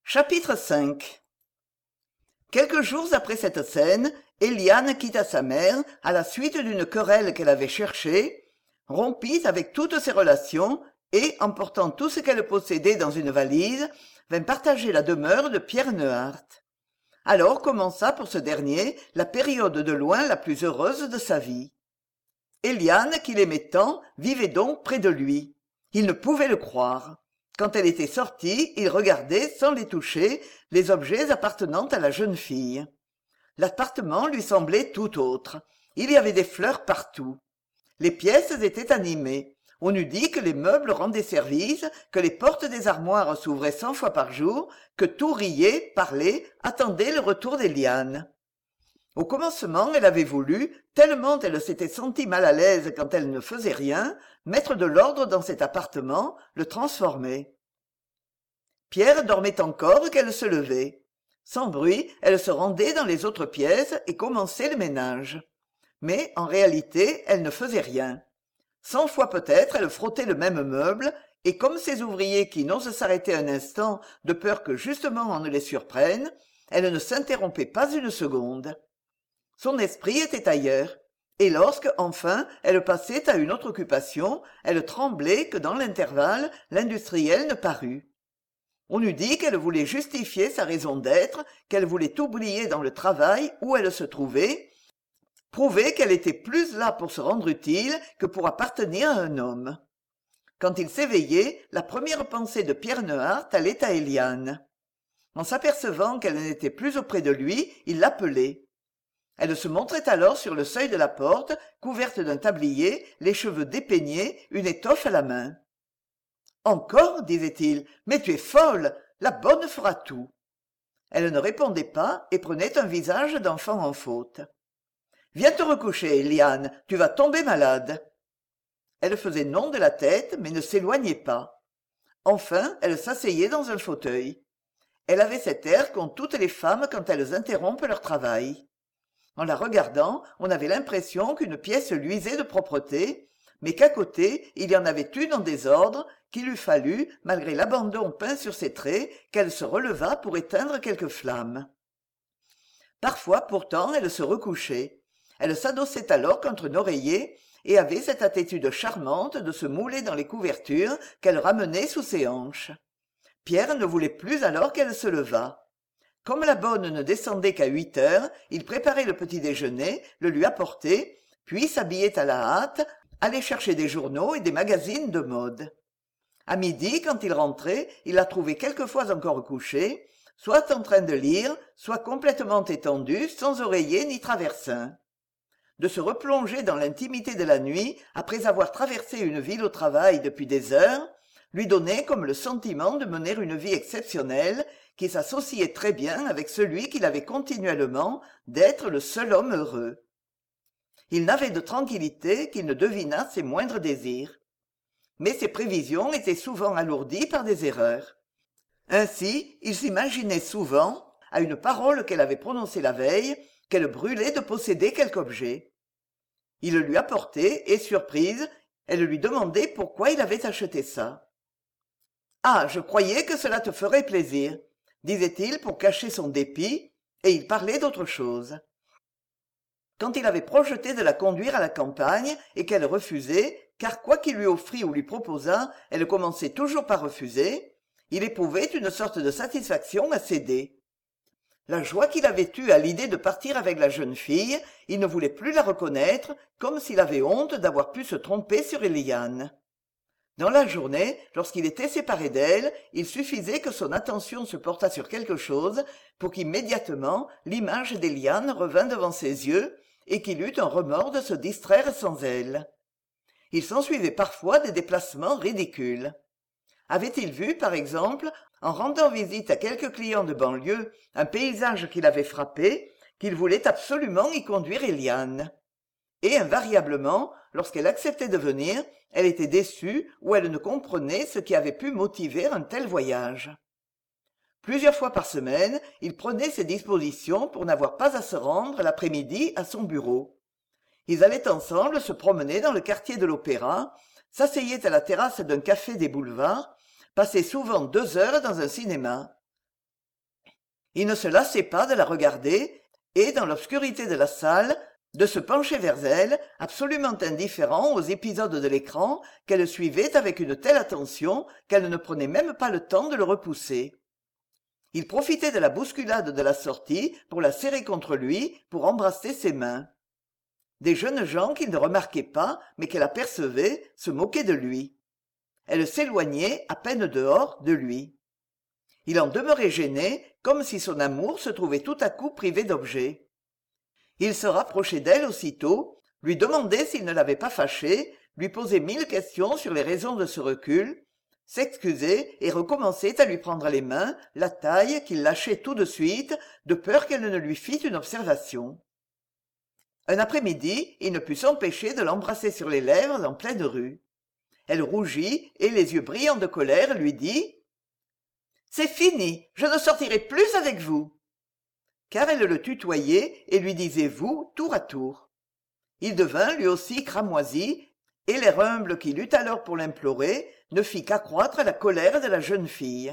Chapitre 5. Quelques jours après cette scène, Éliane quitta sa mère à la suite d'une querelle qu'elle avait cherchée, rompit avec toutes ses relations et, emportant tout ce qu'elle possédait dans une valise, vint partager la demeure de Pierre Neuhardt. Alors commença pour ce dernier la période de loin la plus heureuse de sa vie. Éliane, qu'il aimait tant, vivait donc près de lui. Il ne pouvait le croire. Quand elle était sortie, il regardait, sans les toucher, les objets appartenant à la jeune fille. L'appartement lui semblait tout autre. Il y avait des fleurs partout. Les pièces étaient animées. On eût dit que les meubles rendaient service, que les portes des armoires s'ouvraient 100 fois par jour, que tout riait, parlait, attendait le retour d'Éliane. Au commencement, elle avait voulu, tellement elle s'était sentie mal à l'aise quand elle ne faisait rien, mettre de l'ordre dans cet appartement, le transformer. Pierre dormait encore qu'elle se levait. Sans bruit, elle se rendait dans les autres pièces et commençait le ménage. Mais, en réalité, elle ne faisait rien. 100 fois peut-être, elle frottait le même meuble, et comme ces ouvriers qui n'osent s'arrêter un instant de peur que justement on ne les surprenne, elle ne s'interrompait pas une seconde. Son esprit était ailleurs, et lorsque, enfin, elle passait à une autre occupation, elle tremblait que dans l'intervalle, l'industriel ne parût. On eût dit qu'elle voulait justifier sa raison d'être, qu'elle voulait oublier dans le travail où elle se trouvait, prouver qu'elle était plus là pour se rendre utile que pour appartenir à un homme. Quand il s'éveillait, la première pensée de Pierre Neuhardt allait à Éliane. En s'apercevant qu'elle n'était plus auprès de lui, il l'appelait. Elle se montrait alors sur le seuil de la porte, couverte d'un tablier, les cheveux dépeignés, une étoffe à la main. « Encore, disait-il, mais tu es folle, la bonne fera tout. » Elle ne répondait pas et prenait un visage d'enfant en faute. « Viens te recoucher, Éliane, tu vas tomber malade. » Elle faisait non de la tête, mais ne s'éloignait pas. Enfin, elle s'asseyait dans un fauteuil. Elle avait cet air qu'ont toutes les femmes quand elles interrompent leur travail. En la regardant, on avait l'impression qu'une pièce luisait de propreté, mais qu'à côté, il y en avait une en désordre, qu'il eût fallu, malgré l'abandon peint sur ses traits, qu'elle se relevât pour éteindre quelques flammes. Parfois, pourtant, elle se recouchait. Elle s'adossait alors contre un oreiller et avait cette attitude charmante de se mouler dans les couvertures qu'elle ramenait sous ses hanches. Pierre ne voulait plus alors qu'elle se levât. Comme la bonne ne descendait qu'à 8 heures, il préparait le petit déjeuner, le lui apportait, puis s'habillait à la hâte, allait chercher des journaux et des magazines de mode. À midi, quand il rentrait, il la trouvait quelquefois encore couchée, soit en train de lire, soit complètement étendue, sans oreiller ni traversin. De se replonger dans l'intimité de la nuit, après avoir traversé une ville au travail depuis des heures, lui donnait comme le sentiment de mener une vie exceptionnelle, qui s'associait très bien avec celui qu'il avait continuellement d'être le seul homme heureux. Il n'avait de tranquillité qu'il ne devinât ses moindres désirs. Mais ses prévisions étaient souvent alourdies par des erreurs. Ainsi, il s'imaginait souvent, à une parole qu'elle avait prononcée la veille, qu'elle brûlait de posséder quelque objet. Il le lui apportait, et surprise, elle lui demandait pourquoi il avait acheté ça. « Ah, je croyais que cela te ferait plaisir, » disait-il pour cacher son dépit, et il parlait d'autre chose. Quand il avait projeté de la conduire à la campagne et qu'elle refusait, car quoi qu'il lui offrît ou lui proposât, elle commençait toujours par refuser, il éprouvait une sorte de satisfaction à céder. La joie qu'il avait eue à l'idée de partir avec la jeune fille, il ne voulait plus la reconnaître, comme s'il avait honte d'avoir pu se tromper sur Éliane. Dans la journée, lorsqu'il était séparé d'elle, il suffisait que son attention se portât sur quelque chose pour qu'immédiatement l'image d'Éliane revînt devant ses yeux et qu'il eût un remords de se distraire sans elle. Il s'ensuivait parfois des déplacements ridicules. Avait-il vu, par exemple, en rendant visite à quelques clients de banlieue, un paysage qui l'avait frappé, qu'il voulait absolument y conduire Éliane. Et invariablement, lorsqu'elle acceptait de venir, elle était déçue ou elle ne comprenait ce qui avait pu motiver un tel voyage. Plusieurs fois par semaine, il prenait ses dispositions pour n'avoir pas à se rendre l'après-midi à son bureau. Ils allaient ensemble se promener dans le quartier de l'Opéra, s'asseyaient à la terrasse d'un café des boulevards, passaient souvent 2 heures dans un cinéma. Il ne se lassait pas de la regarder et, dans l'obscurité de la salle, de se pencher vers elle, absolument indifférent aux épisodes de l'écran qu'elle suivait avec une telle attention qu'elle ne prenait même pas le temps de le repousser. Il profitait de la bousculade de la sortie pour la serrer contre lui, pour embrasser ses mains. Des jeunes gens qu'il ne remarquait pas, mais qu'elle apercevait, se moquaient de lui. Elle s'éloignait, à peine dehors, de lui. Il en demeurait gêné, comme si son amour se trouvait tout à coup privé d'objet. Il se rapprochait d'elle aussitôt, lui demandait s'il ne l'avait pas fâchée, lui posait 1000 questions sur les raisons de ce recul, s'excusait et recommençait à lui prendre les mains, la taille, qu'il lâchait tout de suite, de peur qu'elle ne lui fît une observation. Un après-midi, il ne put s'empêcher de l'embrasser sur les lèvres en pleine rue. Elle rougit et, les yeux brillants de colère, lui dit « C'est fini, je ne sortirai plus avec vous !» Car elle le tutoyait et lui disait « vous » tour à tour. Il devint lui aussi cramoisi, et l'air humble qu'il eut alors pour l'implorer ne fit qu'accroître la colère de la jeune fille.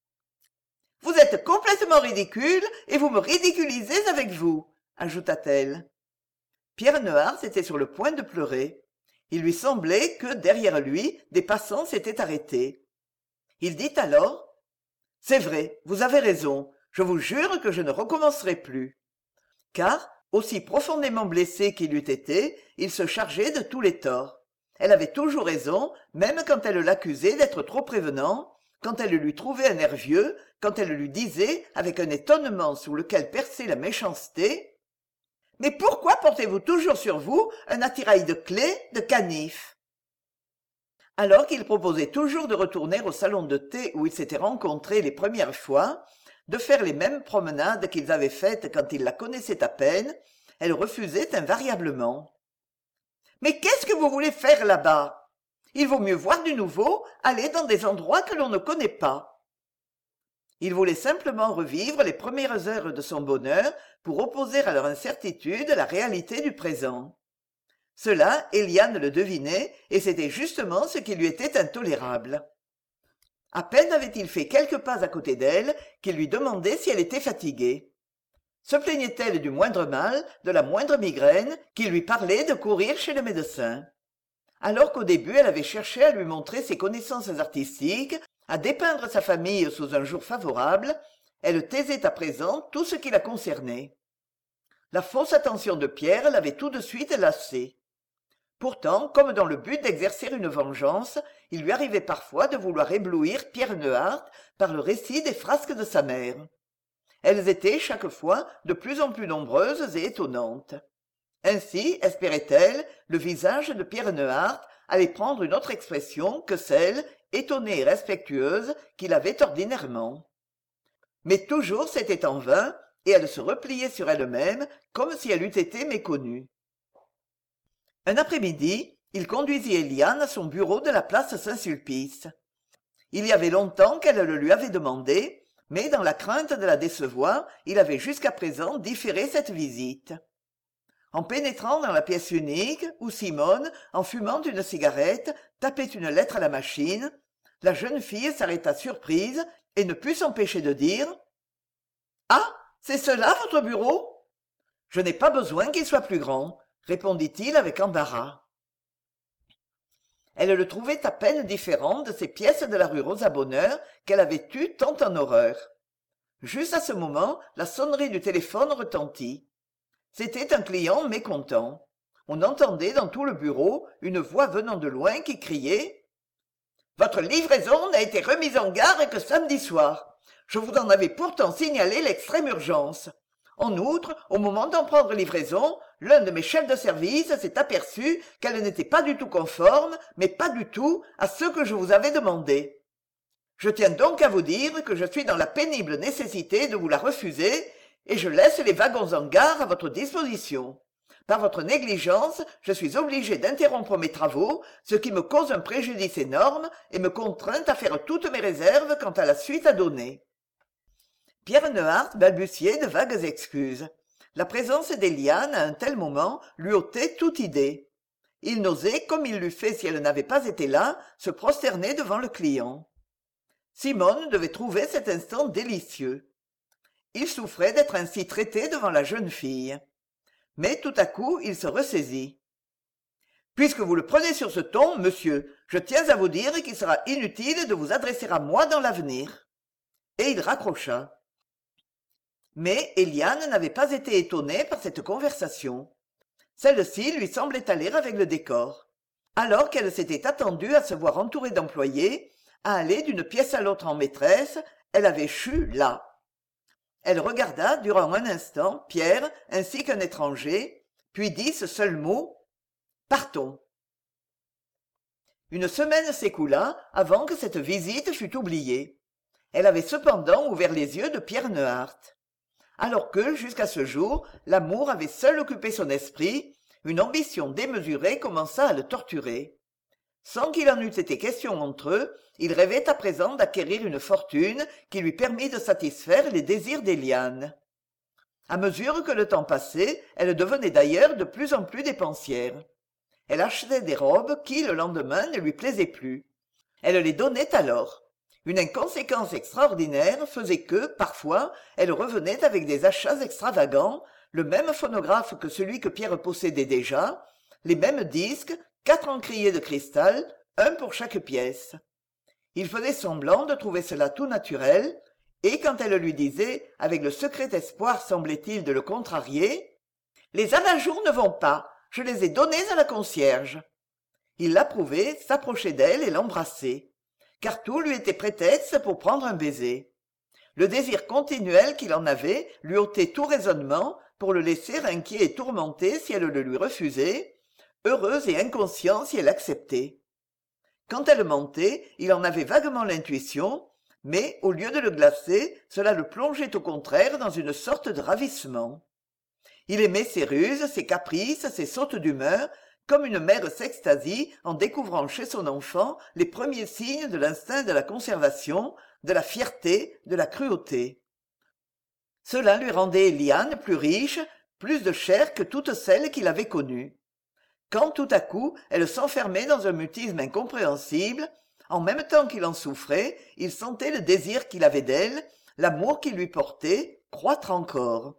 « Vous êtes complètement ridicule et vous me ridiculisez avec vous !» ajouta-t-elle. Pierre Neuhardt était sur le point de pleurer. Il lui semblait que, derrière lui, des passants s'étaient arrêtés. Il dit alors « C'est vrai, vous avez raison, je vous jure que je ne recommencerai plus. » Car, aussi profondément blessé qu'il eût été, il se chargeait de tous les torts. Elle avait toujours raison, même quand elle l'accusait d'être trop prévenant, quand elle lui trouvait un air vieux, quand elle lui disait, avec un étonnement sous lequel perçait la méchanceté, « Mais pourquoi portez-vous toujours sur vous un attirail de clés, de canif ?» Alors qu'il proposait toujours de retourner au salon de thé où ils s'étaient rencontrés les premières fois, de faire les mêmes promenades qu'ils avaient faites quand ils la connaissaient à peine, elle refusait invariablement. « Mais qu'est-ce que vous voulez faire là-bas ? Il vaut mieux voir du nouveau, aller dans des endroits que l'on ne connaît pas. » Il voulait simplement revivre les premières heures de son bonheur pour opposer à leur incertitude la réalité du présent. Cela, Éliane le devinait, et c'était justement ce qui lui était intolérable. À peine avait-il fait quelques pas à côté d'elle qu'il lui demandait si elle était fatiguée. Se plaignait-elle du moindre mal, de la moindre migraine, qui lui parlait de courir chez le médecin. Alors qu'au début elle avait cherché à lui montrer ses connaissances artistiques, à dépeindre sa famille sous un jour favorable, elle taisait à présent tout ce qui la concernait. La fausse attention de Pierre l'avait tout de suite lassée. Pourtant, comme dans le but d'exercer une vengeance, il lui arrivait parfois de vouloir éblouir Pierre Neuhardt par le récit des frasques de sa mère. Elles étaient chaque fois de plus en plus nombreuses et étonnantes. Ainsi, espérait-elle, le visage de Pierre Neuhardt allait prendre une autre expression que celle, étonnée et respectueuse, qu'il avait ordinairement. Mais toujours c'était en vain, et elle se repliait sur elle-même comme si elle eût été méconnue. Un après-midi, il conduisit Éliane à son bureau de la place Saint-Sulpice. Il y avait longtemps qu'elle le lui avait demandé, mais dans la crainte de la décevoir, il avait jusqu'à présent différé cette visite. En pénétrant dans la pièce unique, où Simone, en fumant une cigarette, tapait une lettre à la machine, la jeune fille s'arrêta surprise et ne put s'empêcher de dire « Ah, c'est cela votre bureau ? Je n'ai pas besoin qu'il soit plus grand, » répondit-il avec embarras. Elle le trouvait à peine différent de ces pièces de la rue Rosa-Bonheur qu'elle avait eues tant en horreur. Juste à ce moment, la sonnerie du téléphone retentit. C'était un client mécontent. On entendait dans tout le bureau une voix venant de loin qui criait « Votre livraison n'a été remise en gare que samedi soir. Je vous en avais pourtant signalé l'extrême urgence. En outre, au moment d'en prendre livraison, l'un de mes chefs de service s'est aperçu qu'elle n'était pas du tout conforme, mais pas du tout, à ce que je vous avais demandé. Je tiens donc à vous dire que je suis dans la pénible nécessité de vous la refuser, et je laisse les wagons en gare à votre disposition. Par votre négligence, je suis obligé d'interrompre mes travaux, ce qui me cause un préjudice énorme et me contraint à faire toutes mes réserves quant à la suite à donner. » Pierre Neuhardt balbutiait de vagues excuses. La présence d'Éliane à un tel moment lui ôtait toute idée. Il n'osait, comme il l'eût fait si elle n'avait pas été là, se prosterner devant le client. Simone devait trouver cet instant délicieux. Il souffrait d'être ainsi traité devant la jeune fille. Mais tout à coup il se ressaisit. Puisque vous le prenez sur ce ton, monsieur, je tiens à vous dire qu'il sera inutile de vous adresser à moi dans l'avenir. Et il raccrocha. Mais Éliane n'avait pas été étonnée par cette conversation. Celle-ci lui semblait aller avec le décor. Alors qu'elle s'était attendue à se voir entourée d'employés, à aller d'une pièce à l'autre en maîtresse, elle avait chu là. Elle regarda durant un instant Pierre ainsi qu'un étranger, puis dit ce seul mot « Partons ». Une semaine s'écoula avant que cette visite fût oubliée. Elle avait cependant ouvert les yeux de Pierre Neuhardt. Alors que, jusqu'à ce jour, l'amour avait seul occupé son esprit, une ambition démesurée commença à le torturer. Sans qu'il en eût été question entre eux, il rêvait à présent d'acquérir une fortune qui lui permît de satisfaire les désirs d'Éliane. À mesure que le temps passait, elle devenait d'ailleurs de plus en plus dépensière. Elle achetait des robes qui, le lendemain, ne lui plaisaient plus. Elle les donnait alors. Une inconséquence extraordinaire faisait que, parfois, elle revenait avec des achats extravagants, le même phonographe que celui que Pierre possédait déjà, les mêmes disques, 4 encriers de cristal, un pour chaque pièce. Il faisait semblant de trouver cela tout naturel, et quand elle lui disait, avec le secret espoir semblait-il de le contrarier, « Les abat-jours ne vont pas, je les ai donnés à la concierge », il l'approuvait, s'approchait d'elle et l'embrassait, car tout lui était prétexte pour prendre un baiser. Le désir continuel qu'il en avait lui ôtait tout raisonnement pour le laisser inquiet et tourmenté si elle le lui refusait, heureuse et inconscient si elle acceptait. Quand elle mentait, il en avait vaguement l'intuition, mais au lieu de le glacer, cela le plongeait au contraire dans une sorte de ravissement. Il aimait ses ruses, ses caprices, ses sautes d'humeur, comme une mère s'extasie en découvrant chez son enfant les premiers signes de l'instinct de la conservation, de la fierté, de la cruauté. Cela lui rendait Éliane plus riche, plus de chair que toutes celles qu'il avait connues. Quand tout à coup elle s'enfermait dans un mutisme incompréhensible, en même temps qu'il en souffrait, il sentait le désir qu'il avait d'elle, l'amour qu'il lui portait, croître encore.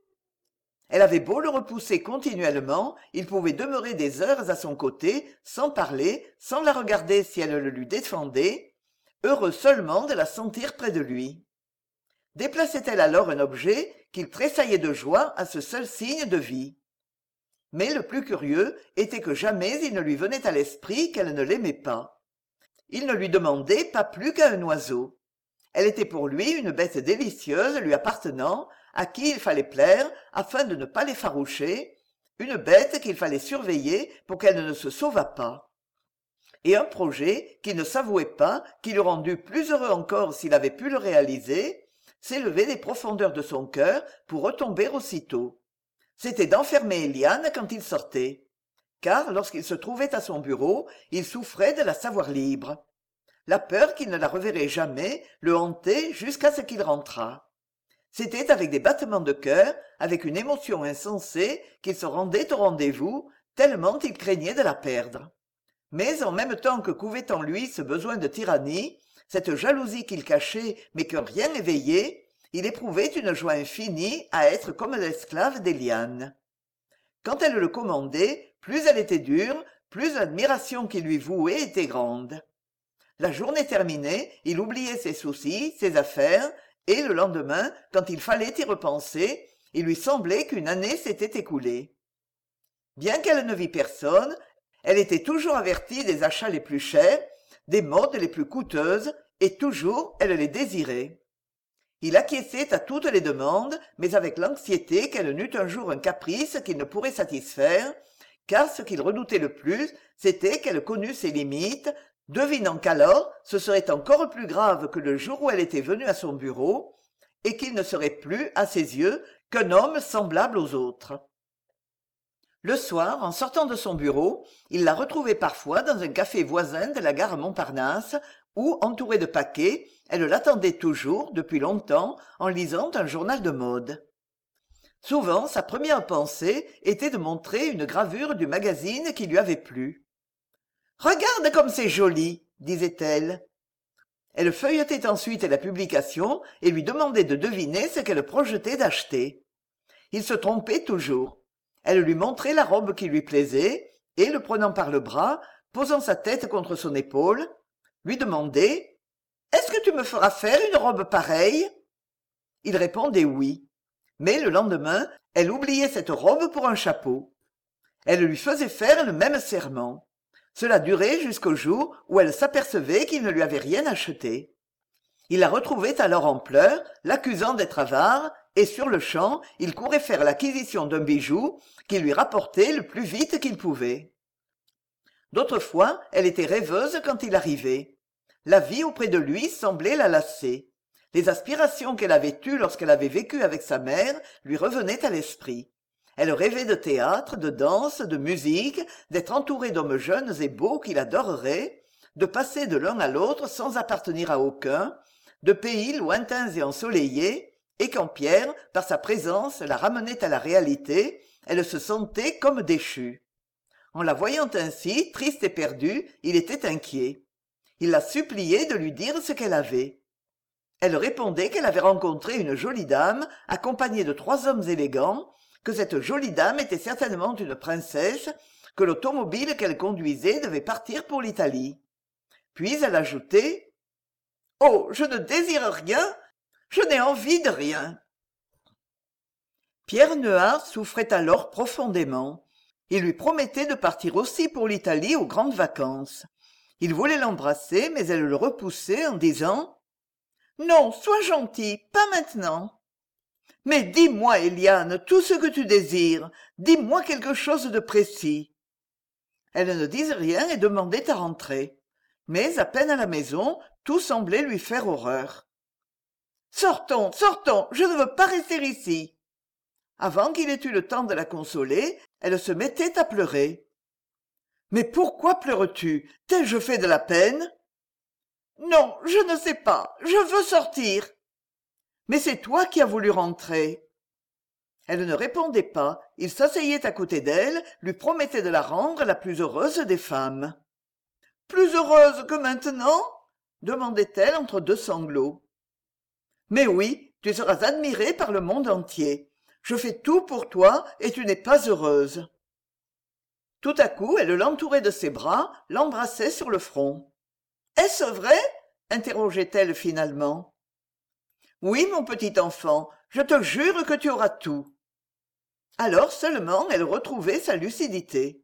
Elle avait beau le repousser continuellement, il pouvait demeurer des heures à son côté, sans parler, sans la regarder si elle le lui défendait, heureux seulement de la sentir près de lui. Déplaçait-elle alors un objet qu'il tressaillait de joie à ce seul signe de vie. Mais le plus curieux était que jamais il ne lui venait à l'esprit qu'elle ne l'aimait pas. Il ne lui demandait pas plus qu'à un oiseau. Elle était pour lui une bête délicieuse lui appartenant, à qui il fallait plaire afin de ne pas l'effaroucher, une bête qu'il fallait surveiller pour qu'elle ne se sauvât pas. Et un projet, qu'il ne s'avouait pas, qui l'eût rendu plus heureux encore s'il avait pu le réaliser, s'élevait des profondeurs de son cœur pour retomber aussitôt. C'était d'enfermer Éliane quand il sortait. Car, lorsqu'il se trouvait à son bureau, il souffrait de la savoir libre. La peur qu'il ne la reverrait jamais le hantait jusqu'à ce qu'il rentrât. C'était avec des battements de cœur, avec une émotion insensée, qu'il se rendait au rendez-vous, tellement il craignait de la perdre. Mais en même temps que couvait en lui ce besoin de tyrannie, cette jalousie qu'il cachait mais que rien n'éveillait, il éprouvait une joie infinie à être comme l'esclave d'Éliane. Quand elle le commandait, plus elle était dure, plus l'admiration qu'il lui vouait était grande. La journée terminée, il oubliait ses soucis, ses affaires, et le lendemain, quand il fallait y repenser, il lui semblait qu'une année s'était écoulée. Bien qu'elle ne vît personne, elle était toujours avertie des achats les plus chers, des modes les plus coûteuses, et toujours elle les désirait. Il acquiesçait à toutes les demandes, mais avec l'anxiété qu'elle n'eût un jour un caprice qu'il ne pourrait satisfaire, car ce qu'il redoutait le plus, c'était qu'elle connût ses limites, devinant qu'alors ce serait encore plus grave que le jour où elle était venue à son bureau, et qu'il ne serait plus, à ses yeux, qu'un homme semblable aux autres. Le soir, en sortant de son bureau, il la retrouvait parfois dans un café voisin de la gare Montparnasse, où, entourée de paquets, elle l'attendait toujours, depuis longtemps, en lisant un journal de mode. Souvent, sa première pensée était de montrer une gravure du magazine qui lui avait plu. « Regarde comme c'est joli !» disait-elle. Elle feuilletait ensuite la publication et lui demandait de deviner ce qu'elle projetait d'acheter. Il se trompait toujours. Elle lui montrait la robe qui lui plaisait et, le prenant par le bras, posant sa tête contre son épaule, lui demandait « Est-ce que tu me feras faire une robe pareille ?» Il répondait oui. Mais le lendemain, elle oubliait cette robe pour un chapeau. Elle lui faisait faire le même serment. Cela durait jusqu'au jour où elle s'apercevait qu'il ne lui avait rien acheté. Il la retrouvait alors en pleurs, l'accusant d'être avare, et sur-le-champ, il courait faire l'acquisition d'un bijou qui lui rapportait le plus vite qu'il pouvait. D'autres fois, elle était rêveuse quand il arrivait. La vie auprès de lui semblait la lasser. Les aspirations qu'elle avait eues lorsqu'elle avait vécu avec sa mère lui revenaient à l'esprit. Elle rêvait de théâtre, de danse, de musique, d'être entourée d'hommes jeunes et beaux qui l'adoreraient, de passer de l'un à l'autre sans appartenir à aucun, de pays lointains et ensoleillés, et quand Pierre, par sa présence, la ramenait à la réalité, elle se sentait comme déchue. En la voyant ainsi, triste et perdue, il était inquiet. Il la suppliait de lui dire ce qu'elle avait. Elle répondait qu'elle avait rencontré une jolie dame, accompagnée de 3 hommes élégants, que cette jolie dame était certainement une princesse, que l'automobile qu'elle conduisait devait partir pour l'Italie. Puis elle ajoutait « Oh, je ne désire rien, je n'ai envie de rien !» Pierre Nehard souffrait alors profondément. Il lui promettait de partir aussi pour l'Italie aux grandes vacances. Il voulait l'embrasser, mais elle le repoussait en disant « Non, sois gentil, pas maintenant !» « Mais dis-moi, Éliane, tout ce que tu désires. Dis-moi quelque chose de précis. » Elle ne disait rien et demandait à rentrer. Mais à peine à la maison, tout semblait lui faire horreur. « Sortons, sortons, je ne veux pas rester ici. » Avant qu'il ait eu le temps de la consoler, elle se mettait à pleurer. « Mais pourquoi pleures-tu? T'ai-je fait de la peine ?»« Non, je ne sais pas, je veux sortir. » « Mais c'est toi qui as voulu rentrer. » Elle ne répondait pas. Il s'asseyait à côté d'elle, lui promettait de la rendre la plus heureuse des femmes. « Plus heureuse que maintenant ?» demandait-elle entre 2 sanglots. « Mais oui, tu seras admirée par le monde entier. Je fais tout pour toi et tu n'es pas heureuse. » Tout à coup, elle l'entourait de ses bras, l'embrassait sur le front. « Est-ce vrai ?» interrogeait-elle finalement. « Oui, mon petit enfant, je te jure que tu auras tout. » Alors seulement elle retrouvait sa lucidité.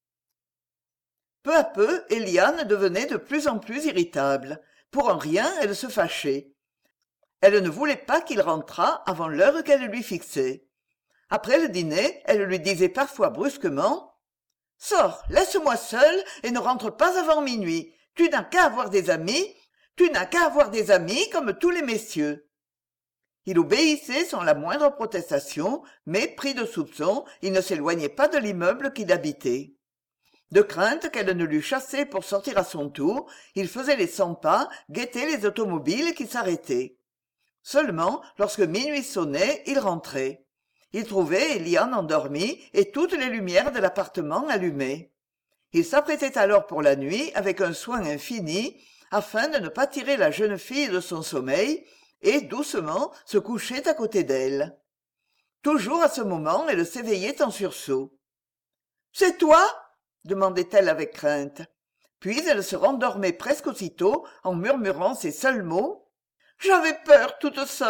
Peu à peu, Éliane devenait de plus en plus irritable. Pour un rien, elle se fâchait. Elle ne voulait pas qu'il rentrât avant l'heure qu'elle lui fixait. Après le dîner, elle lui disait parfois brusquement « Sors, laisse-moi seule et ne rentre pas avant minuit. Tu n'as qu'à avoir des amis. Tu n'as qu'à avoir des amis comme tous les messieurs. » Il obéissait sans la moindre protestation, mais, pris de soupçons, il ne s'éloignait pas de l'immeuble qu'il habitait. De crainte qu'elle ne l'eût chassé pour sortir à son tour, il faisait les 100 pas, guettait les automobiles qui s'arrêtaient. Seulement, lorsque minuit sonnait, il rentrait. Il trouvait Éliane endormie et toutes les lumières de l'appartement allumées. Il s'apprêtait alors pour la nuit avec un soin infini, afin de ne pas tirer la jeune fille de son sommeil, et doucement se couchait à côté d'elle. Toujours à ce moment, elle s'éveillait en sursaut. « C'est toi ?» demandait-elle avec crainte. Puis elle se rendormait presque aussitôt en murmurant ces seuls mots. « J'avais peur toute seule. »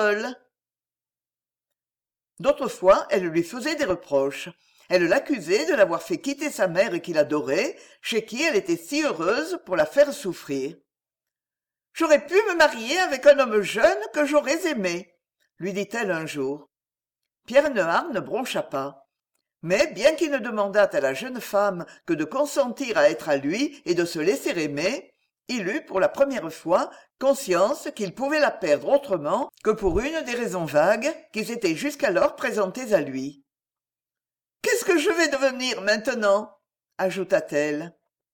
D'autres fois, elle lui faisait des reproches. Elle l'accusait de l'avoir fait quitter sa mère qu'il adorait, chez qui elle était si heureuse, pour la faire souffrir. J'aurais pu me marier avec un homme jeune que j'aurais aimé, lui dit-elle un jour. Pierre Nehard ne broncha pas. Mais bien qu'il ne demandât à la jeune femme que de consentir à être à lui et de se laisser aimer, il eut pour la première fois conscience qu'il pouvait la perdre autrement que pour une des raisons vagues qui s'étaient jusqu'alors présentées à lui. « Qu'est-ce que je vais devenir maintenant ?» ajouta-t-elle.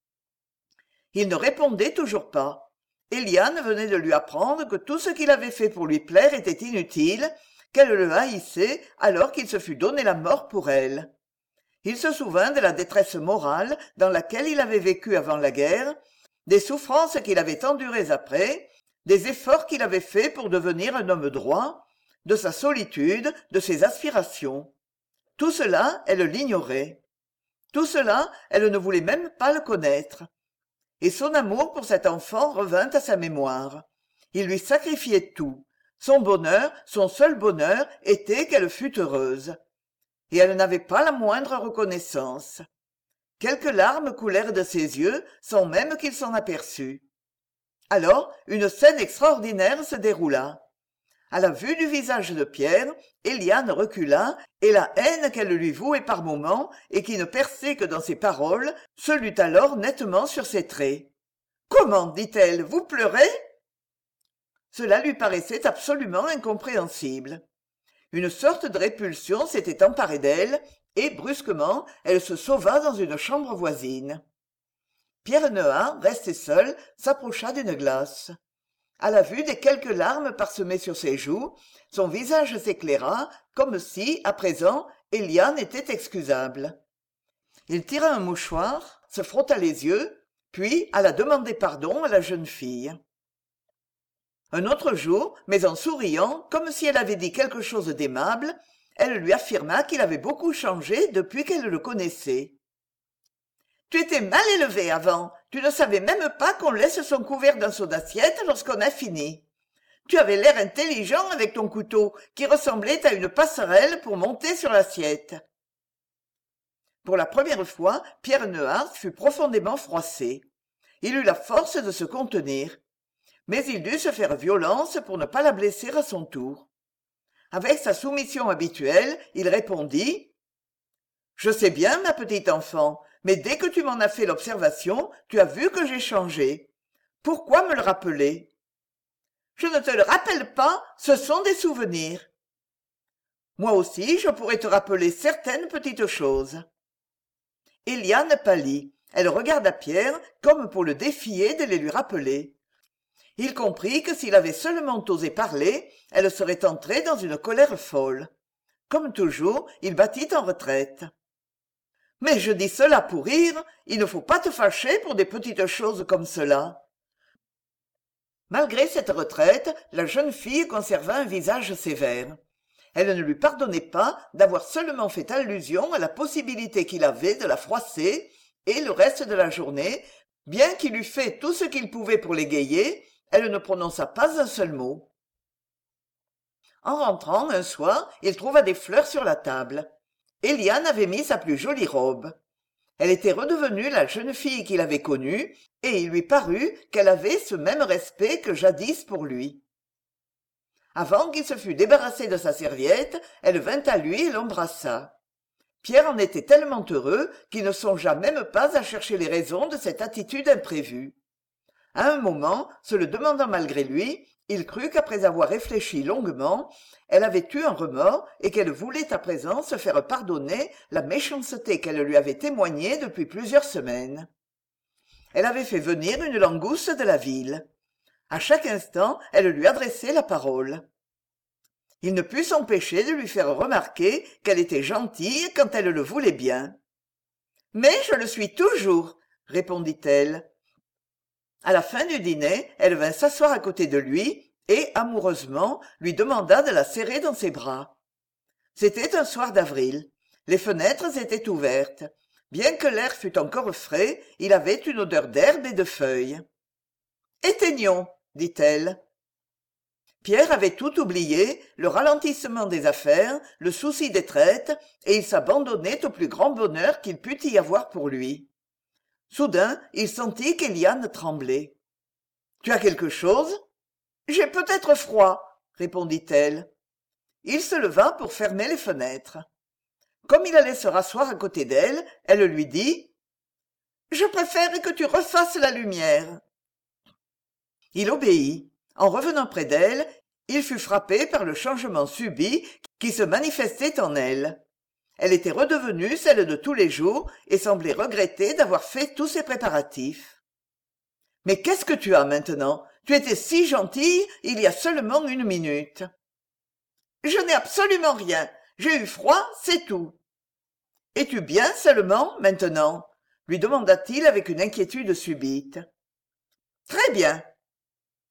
Il ne répondait toujours pas. Éliane venait de lui apprendre que tout ce qu'il avait fait pour lui plaire était inutile, qu'elle le haïssait alors qu'il se fût donné la mort pour elle. Il se souvint de la détresse morale dans laquelle il avait vécu avant la guerre, des souffrances qu'il avait endurées après, des efforts qu'il avait faits pour devenir un homme droit, de sa solitude, de ses aspirations. Tout cela, elle l'ignorait. Tout cela, elle ne voulait même pas le connaître. Et son amour pour cet enfant revint à sa mémoire. Il lui sacrifiait tout. Son bonheur, son seul bonheur, était qu'elle fût heureuse. Et elle n'avait pas la moindre reconnaissance. Quelques larmes coulèrent de ses yeux sans même qu'il s'en aperçût. Alors, une scène extraordinaire se déroula. À la vue du visage de Pierre, Éliane recula, et la haine qu'elle lui vouait par moments, et qui ne perçait que dans ses paroles, se lut alors nettement sur ses traits. « Comment, dit-elle, vous pleurez ?» Cela lui paraissait absolument incompréhensible. Une sorte de répulsion s'était emparée d'elle, et, brusquement, elle se sauva dans une chambre voisine. Pierre Nehard, resté seul, s'approcha d'une glace. À la vue des quelques larmes parsemées sur ses joues, son visage s'éclaira, comme si, à présent, Éliane était excusable. Il tira un mouchoir, se frotta les yeux, puis alla demander pardon à la jeune fille. Un autre jour, mais en souriant, comme si elle avait dit quelque chose d'aimable, elle lui affirma qu'il avait beaucoup changé depuis qu'elle le connaissait. « Tu étais mal élevé avant, tu ne savais même pas qu'on laisse son couvert dans son assiette lorsqu'on a fini. Tu avais l'air intelligent avec ton couteau, qui ressemblait à une passerelle pour monter sur l'assiette. » Pour la première fois, Pierre Nehard fut profondément froissé. Il eut la force de se contenir. Mais il dut se faire violence pour ne pas la blesser à son tour. Avec sa soumission habituelle, il répondit « Je sais bien, ma petite enfant, mais dès que tu m'en as fait l'observation, tu as vu que j'ai changé. Pourquoi me le rappeler ? Je ne te le rappelle pas, ce sont des souvenirs. Moi aussi, je pourrais te rappeler certaines petites choses. » Éliane pâlit. Elle regarda Pierre comme pour le défier de les lui rappeler. Il comprit que s'il avait seulement osé parler, elle serait entrée dans une colère folle. Comme toujours, il battit en retraite. « Mais je dis cela pour rire, il ne faut pas te fâcher pour des petites choses comme cela. » Malgré cette retraite, la jeune fille conserva un visage sévère. Elle ne lui pardonnait pas d'avoir seulement fait allusion à la possibilité qu'il avait de la froisser, et le reste de la journée, bien qu'il eût fait tout ce qu'il pouvait pour l'égayer, elle ne prononça pas un seul mot. En rentrant, un soir, il trouva des fleurs sur la table. Éliane avait mis sa plus jolie robe. Elle était redevenue la jeune fille qu'il avait connue, et il lui parut qu'elle avait ce même respect que jadis pour lui. Avant qu'il se fût débarrassé de sa serviette, elle vint à lui et l'embrassa. Pierre en était tellement heureux qu'il ne songea même pas à chercher les raisons de cette attitude imprévue. À un moment, se le demandant malgré lui, il crut qu'après avoir réfléchi longuement, elle avait eu un remords et qu'elle voulait à présent se faire pardonner la méchanceté qu'elle lui avait témoignée depuis plusieurs semaines. Elle avait fait venir une langouste de la ville. À chaque instant, elle lui adressait la parole. Il ne put s'empêcher de lui faire remarquer qu'elle était gentille quand elle le voulait bien. « Mais je le suis toujours, » répondit-elle. À la fin du dîner, elle vint s'asseoir à côté de lui et, amoureusement, lui demanda de la serrer dans ses bras. C'était un soir d'avril. Les fenêtres étaient ouvertes. Bien que l'air fût encore frais, il avait une odeur d'herbe et de feuilles. « Éteignons, » dit-elle. Pierre avait tout oublié, le ralentissement des affaires, le souci des traites, et il s'abandonnait au plus grand bonheur qu'il pût y avoir pour lui. Soudain, il sentit qu'Éliane tremblait. « Tu as quelque chose ?»« J'ai peut-être froid, » répondit-elle. Il se leva pour fermer les fenêtres. Comme il allait se rasseoir à côté d'elle, elle lui dit « Je préfère que tu refasses la lumière. » Il obéit. En revenant près d'elle, il fut frappé par le changement subit qui se manifestait en elle. Elle était redevenue celle de tous les jours et semblait regretter d'avoir fait tous ces préparatifs. « Mais qu'est-ce que tu as maintenant ? Tu étais si gentille il y a seulement 1 minute. »« Je n'ai absolument rien. J'ai eu froid, c'est tout. »« Es-tu bien seulement, maintenant ?» lui demanda-t-il avec une inquiétude subite. « Très bien. »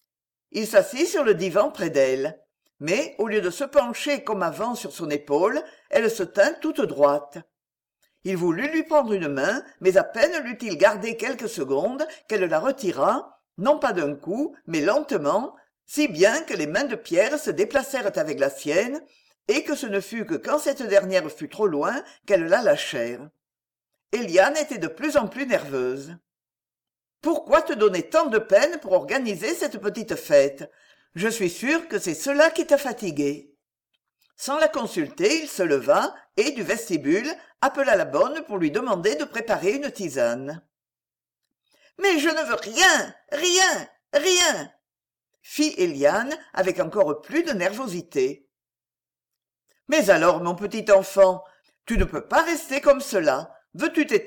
Il s'assit sur le divan près d'elle. Mais, au lieu de se pencher comme avant sur son épaule, elle se tint toute droite. Il voulut lui prendre une main, mais à peine l'eut-il gardée quelques secondes qu'elle la retira, non pas d'un coup, mais lentement, si bien que les mains de Pierre se déplacèrent avec la sienne, et que ce ne fut que quand cette dernière fut trop loin qu'elles la lâchèrent. Éliane était de plus en plus nerveuse. « Pourquoi te donner tant de peine pour organiser cette petite fête ? Je suis sûre que c'est cela qui t'a fatiguée. » Sans la consulter, il se leva et, du vestibule, appela la bonne pour lui demander de préparer une tisane. « Mais je ne veux rien, rien, rien !» fit Éliane avec encore plus de nervosité. « Mais alors, mon petit enfant, tu ne peux pas rester comme cela. Veux-tu t'étendre ? » ?»«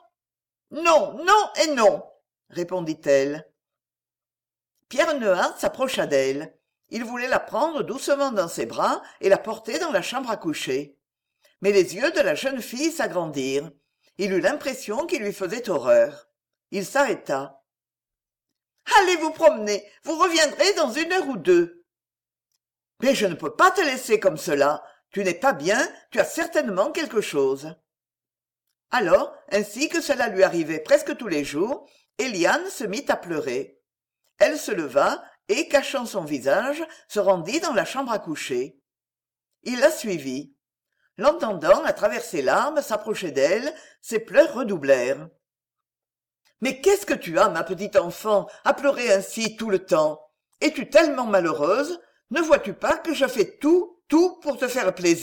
Non, non et non !» répondit-elle. Pierre Neuhardt s'approcha d'elle. Il voulait la prendre doucement dans ses bras et la porter dans la chambre à coucher. Mais les yeux de la jeune fille s'agrandirent. Il eut l'impression qu'ils lui faisaient horreur. Il s'arrêta. « Allez vous promener, vous reviendrez dans 1 heure ou 2. »« Mais je ne peux pas te laisser comme cela. Tu n'es pas bien, tu as certainement quelque chose. » Alors, ainsi que cela lui arrivait presque tous les jours, Éliane se mit à pleurer. Elle se leva et, cachant son visage, se rendit dans la chambre à coucher. Il la suivit. L'entendant, à travers ses larmes, s'approcher d'elle, ses pleurs redoublèrent. « Mais qu'est-ce que tu as, ma petite enfant, à pleurer ainsi tout le temps ? Es-tu tellement malheureuse ? Ne vois-tu pas que je fais tout pour te faire plaisir ?»«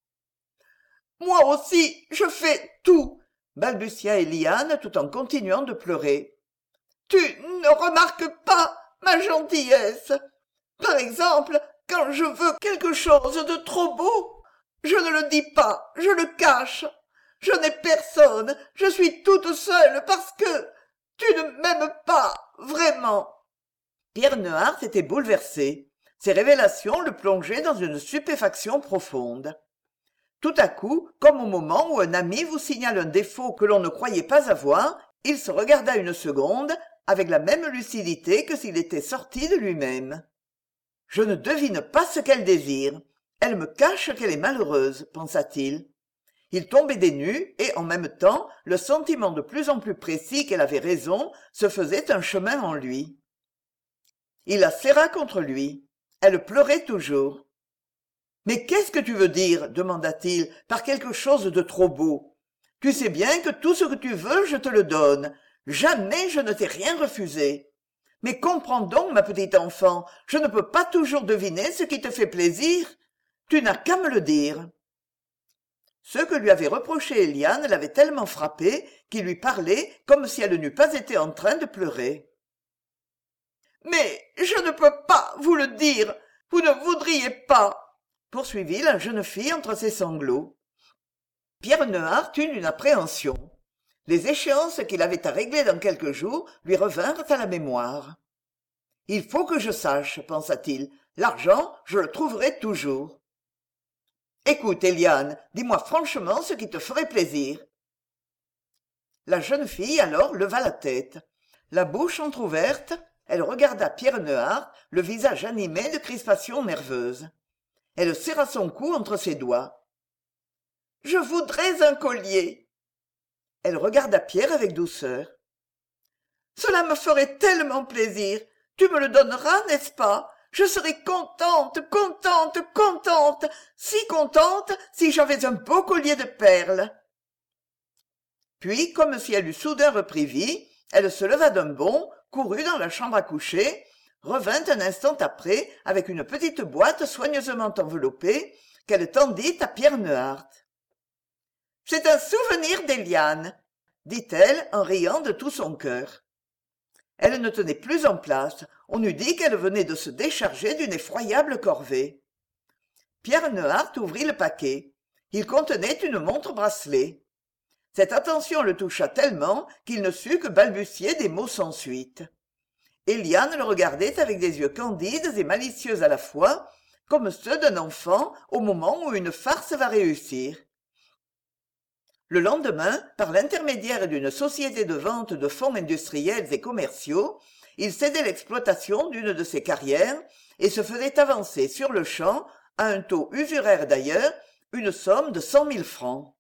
Moi aussi, je fais tout !» balbutia Éliane tout en continuant de pleurer. « Tu ne remarques pas ma gentillesse. Par exemple, quand je veux quelque chose de trop beau, je ne le dis pas, je le cache. Je n'ai personne, je suis toute seule parce que tu ne m'aimes pas, vraiment. » Pierre Neuhardt était bouleversé. Ces révélations le plongeaient dans une stupéfaction profonde. Tout à coup, comme au moment où un ami vous signale un défaut que l'on ne croyait pas avoir, il se regarda une seconde, avec la même lucidité que s'il était sorti de lui-même. « Je ne devine pas ce qu'elle désire. Elle me cache qu'elle est malheureuse, pensa-t-il. Il tombait des nues et, en même temps, le sentiment de plus en plus précis qu'elle avait raison se faisait un chemin en lui. Il la serra contre lui. Elle pleurait toujours. « Mais qu'est-ce que tu veux dire, demanda-t-il, par quelque chose de trop beau ? Tu sais bien que tout ce que tu veux, je te le donne. Jamais je ne t'ai rien refusé. Mais comprends donc, ma petite enfant, je ne peux pas toujours deviner ce qui te fait plaisir. Tu n'as qu'à me le dire. » Ce que lui avait reproché Éliane l'avait tellement frappé qu'il lui parlait comme si elle n'eût pas été en train de pleurer. « Mais je ne peux pas vous le dire, vous ne voudriez pas, poursuivit la jeune fille entre ses sanglots. Pierre Neuhardt eut une appréhension. Les échéances qu'il avait à régler dans quelques jours lui revinrent à la mémoire. « Il faut que je sache, pensa-t-il, l'argent, je le trouverai toujours. » « Écoute, Éliane, dis-moi franchement ce qui te ferait plaisir. » La jeune fille alors leva la tête. La bouche entr'ouverte, elle regarda Pierre Neuhardt, le visage animé de crispation nerveuse. Elle serra son cou entre ses doigts. « Je voudrais un collier. » Elle regarda Pierre avec douceur. « Cela me ferait tellement plaisir. Tu me le donneras, n'est-ce pas ? Je serais contente, contente, contente, si contente si j'avais un beau collier de perles. » Puis, comme si elle eût soudain repris vie, elle se leva d'un bond, courut dans la chambre à coucher, revint un instant après avec une petite boîte soigneusement enveloppée qu'elle tendit à Pierre Neuhardt. « C'est un souvenir d'Éliane, » dit-elle en riant de tout son cœur. Elle ne tenait plus en place, on eût dit qu'elle venait de se décharger d'une effroyable corvée. Pierre Neuhardt ouvrit le paquet. Il contenait une montre-bracelet. Cette attention le toucha tellement qu'il ne sut que balbutier des mots sans suite. Éliane le regardait avec des yeux candides et malicieux à la fois, comme ceux d'un enfant au moment où une farce va réussir. Le lendemain, par l'intermédiaire d'une société de vente de fonds industriels et commerciaux, il cédait l'exploitation d'une de ses carrières et se faisait avancer sur-le-champ, à un taux usuraire d'ailleurs, une somme de 100 000 francs.